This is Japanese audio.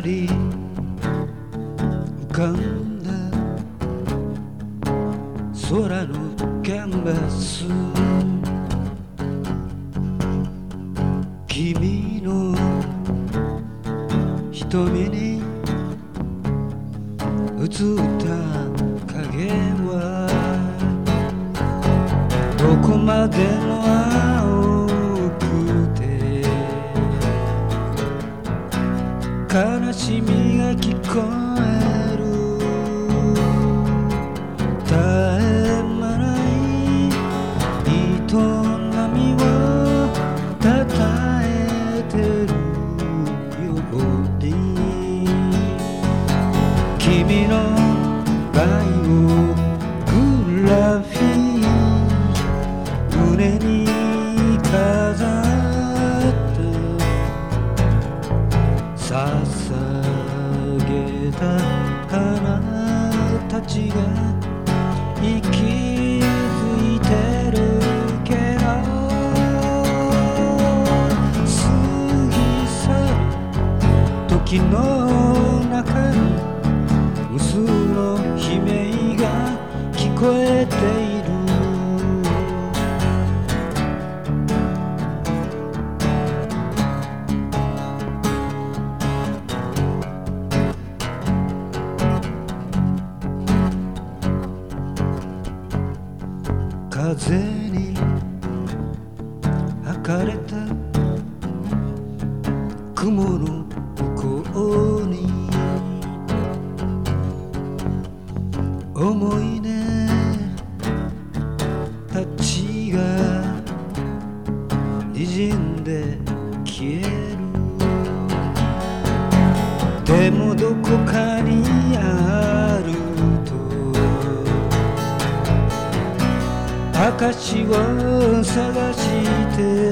り浮かんだ空のキャンバス、君の瞳に映った影はどこまでも青くて悲しみが聞こえる、絶え間ない営みをたたえてるように、君のバイオグラフィー胸に飾って捧げた花たちが息づいてるけど、過ぎ去る時の中に無数の悲鳴が聞こえている、風に吐かれた雲の向こうに思い出たちが滲んで消える、でもどこかにある証を探して